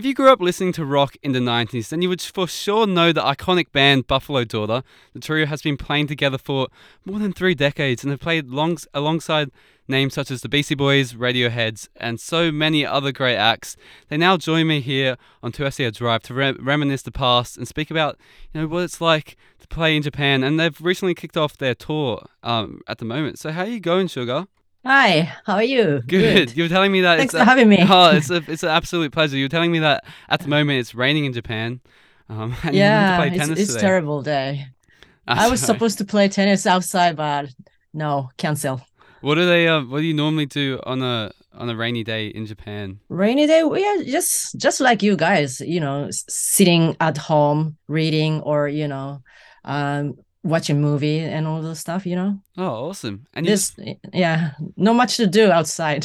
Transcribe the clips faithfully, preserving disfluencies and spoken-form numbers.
If you grew up listening to rock in the nineties, then you would for sure know the iconic band Buffalo Daughter. The trio has been playing together for more than three decades and have played longs- alongside names such as the Beastie Boys, Radioheads, and so many other great acts. They now join me here on two S E A Drive to re- reminisce the past and speak about, you know, what it's like to play in Japan. And they've recently kicked off their tour um, at the moment. So how are you going, Sugar? Hi, how are you? Good. Good. You were telling me that it's Thanks for a having me. oh, it's a it's an absolute pleasure. You were telling me that at the moment it's raining in Japan, um, and you're meant to Yeah, play it's tennis it's today. terrible day. Ah, I was sorry. supposed to play tennis outside, but no, cancel. What do they? Uh, what do you normally do on a on a rainy day in Japan? Rainy day, we are just just like you guys, you know, s- sitting at home reading or, you know, um watching movie and all those stuff, you know. Oh, awesome! And you This just yeah, not much to do outside.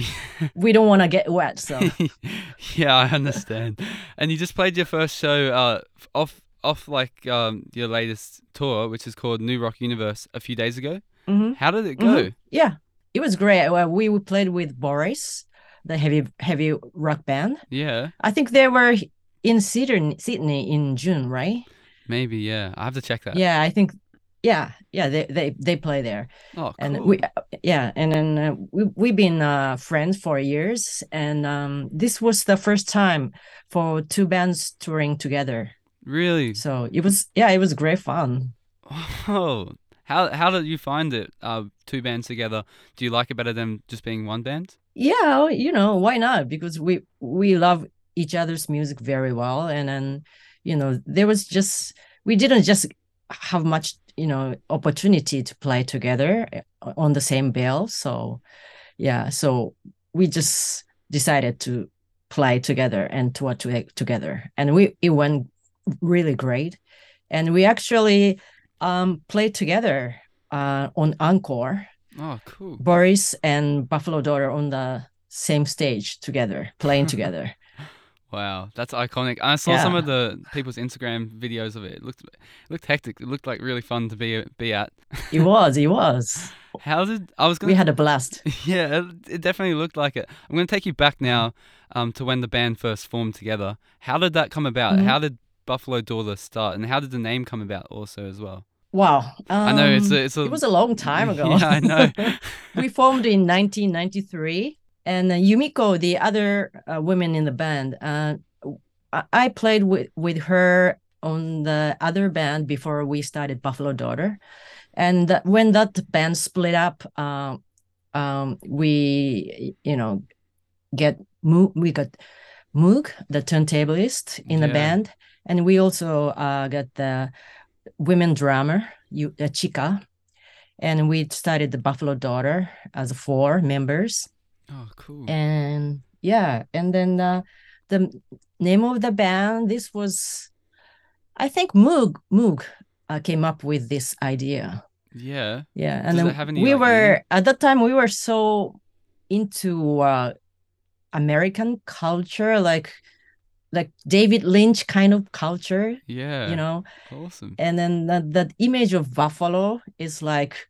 We don't want to get wet, so. yeah, I understand. And you just played your first show uh off off like um your latest tour, which is called New Rock Universe, a few days ago. Mm-hmm. How did it Mm-hmm. go? Yeah, it was great. Well, we we played with Boris, the heavy heavy rock band. Yeah, I think they were in Sydney, Sydney in June, right? maybe. Yeah, I have to check that. Yeah, I think. Yeah, yeah, they they they play there, Oh, and we cool. yeah, and then uh, we we've been uh, friends for years, and um, this was the first time for two bands touring together. Really? So it was yeah, it was great fun. Oh, how how did you find it? Uh, two bands together. Do you like it better than just being one band? Yeah, you know, why not? Because we we love each other's music very well, and then you know there was just we didn't just have much you know opportunity to play together uh, on the same bill. So yeah, so we just decided to play together and tour to, together, and we it went really great, and we actually um played together uh on Encore. Oh, cool. Boris and Buffalo Daughter on the same stage together, playing together. Wow, that's iconic. I saw some of Yeah, the people's Instagram videos of it. It looked it looked hectic. It looked like really fun to be be at. it was, it was. How did I was We gonna? had a blast. Yeah, it, it definitely looked like it. I'm gonna take you back now, um, to when the band first formed together. How did that come about? Mhm. How did Buffalo Daughter start, and how did the name come about also as well? Wow. I know it's a Um, it's it a was a long time ago. yeah, I know. We formed in nineteen ninety-three, and uh, Yumiko, the other uh, woman in the band, uh, I, I played with with her on the other band before we started Buffalo Daughter. And that, when that band split up, uh, um, we you know get Moog, we got Moog, the turntablist in the Yeah. band, and we also uh, got the women drummer, you, uh, Chica, and we started the Buffalo Daughter as four members, Oh, cool. and yeah, and then uh, the name of the band. This was, I think, Moog Moog uh, came up with this idea. Yeah. Yeah, and Does it then have any we like meaning? were at that time we were so into uh, American culture, like like David Lynch kind of culture, you Yeah. know. Awesome. And then that, that image of buffalo is like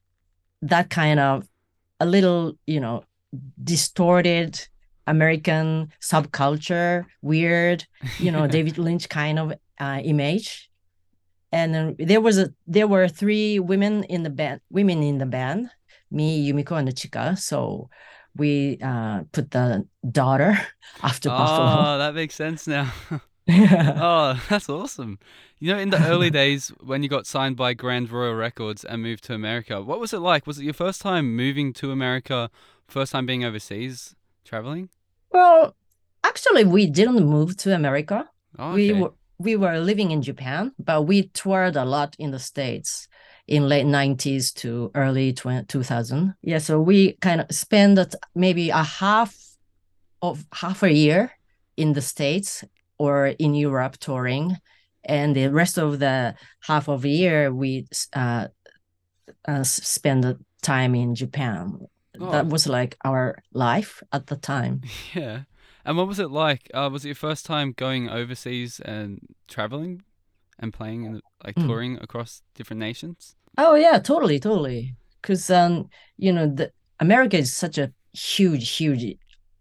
that kind of a little, you know, distorted American subculture, weird, you know, Yeah. David Lynch kind of uh, image. And then there was a there were three women in the band, women in the band, me, Yumiko, and the Chika. So we uh, put the daughter after Buffalo. Oh, that makes sense now. Yeah. Oh, that's awesome. You know, in the early days when you got signed by Grand Royal Records and moved to America, what was it like? Was it your first time moving to America, first time being overseas, traveling? Well, actually, we didn't move to America. Oh, We okay. were we were living in Japan, but we toured a lot in the States in late nineties to early two thousand. Yeah, so we kind of spent maybe a half of half a year in the States or in Europe touring, and the rest of the half of the year we uh, uh, spend the time in Japan. That Oh, was like our life at the time. yeah. And what was it like? Uh, was it your first time going overseas and traveling and playing and like Mm. touring across different nations? Oh yeah, totally, totally. Because um, you know, the America is such a huge, huge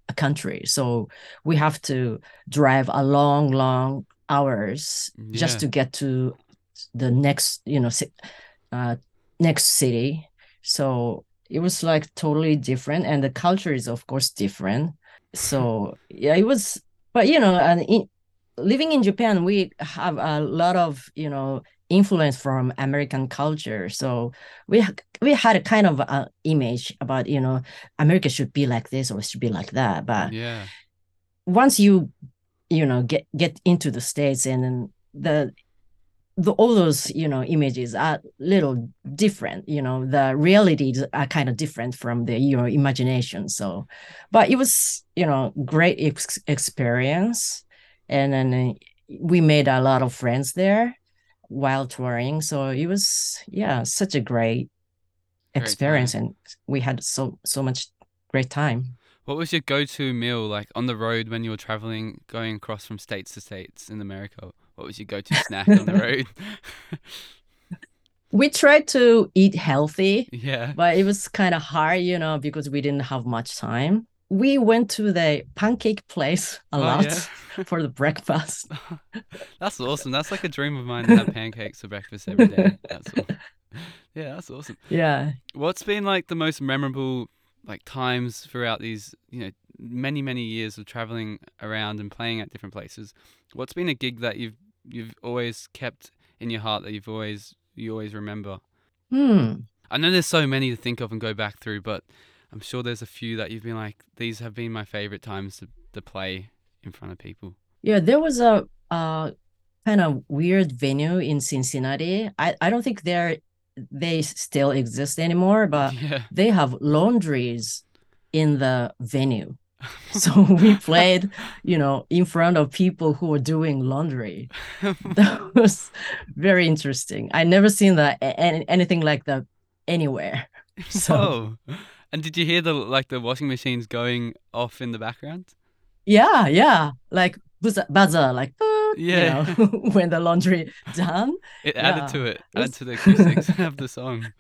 country. So we have to drive a long, long hours just Yeah. to get to the next, you know, uh, next city. So it was like totally different, and the culture is of course different. So yeah, it was. But you know, and in, living in Japan, we have a lot of you know influence from American culture. So we we had a kind of a image about you know America should be like this or should be like that. But Yeah. once you you know get get into the States, and then the the, all those you know images are little different. You know the realities are kind of different from the your imagination. So but it was you know great ex- experience, and then uh, we made a lot of friends there while touring. So it was yeah such a great Great experience, time. and we had so so much great time. What was your go-to meal like on the road when you were traveling, going across from states to states in America? What was your go-to snack on the road? We tried to eat healthy, Yeah. but it was kind of hard, you know, because we didn't have much time. We went to the pancake place a Oh lot yeah. for the breakfast. That's awesome. That's like a dream of mine to have pancakes for breakfast every day. That's all. Yeah, that's awesome. Yeah. What's been like the most memorable like times throughout these, you know, many many years of traveling around and playing at different places? What's been a gig that you've you've always kept in your heart that you've always you always remember? Hmm. I know there's so many to think of and go back through, but I'm sure there's a few that you've been like, these have been my favorite times to, to play in front of people. Yeah, there was a uh kind of weird venue in Cincinnati. I, I don't think they're they still exist anymore, but Yeah. they have laundries in the venue. So we played, you know, in front of people who were doing laundry. That was very interesting. I never seen that any, anything like that anywhere. So Whoa. And did you hear the like the washing machines going off in the background? yeah, yeah, like buzzer, buzzer like boop, you know, Yeah. when the laundry done. It added Yeah, to it, it added was. to the acoustics of the song.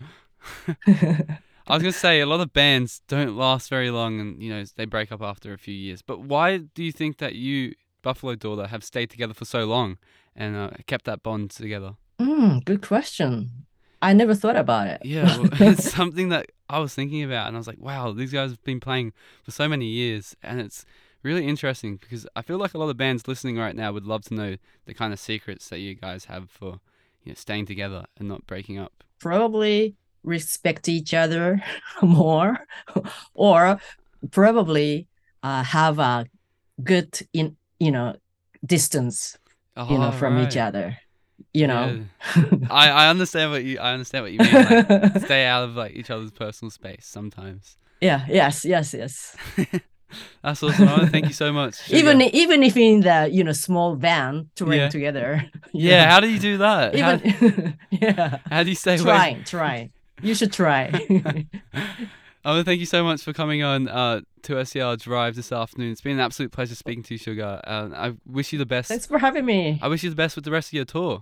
I was gonna say a lot of bands don't last very long, and you know they break up after a few years. But why do you think that you, Buffalo Daughter, have stayed together for so long and uh, kept that bond together? Mm, good question. I never thought about it. Yeah, well, it's something that I was thinking about, and I was like, wow, these guys have been playing for so many years, and it's really interesting because I feel like a lot of bands listening right now would love to know the kind of secrets that you guys have for, you know, staying together and not breaking up. Probably respect each other more, or probably uh, have a good in you know distance you know Oh, from each right. other. You Yeah. know. I, I understand what you I understand what you mean. Like stay out of like each other's personal space sometimes. Yeah. Yes. Yes. Yes. That's awesome. I want to thank you so much, even Sugar. even if in the you know small van touring Yeah. together. You Yeah, know. how do you do that? How Even yeah. how do you stay away? Trying. Trying. You should try. I want to thank you so much for coming on uh, to S C R Drive this afternoon. It's been an absolute pleasure speaking to you, Sugar. Uh, I wish you the best. Thanks for having me. I wish you the best with the rest of your tour.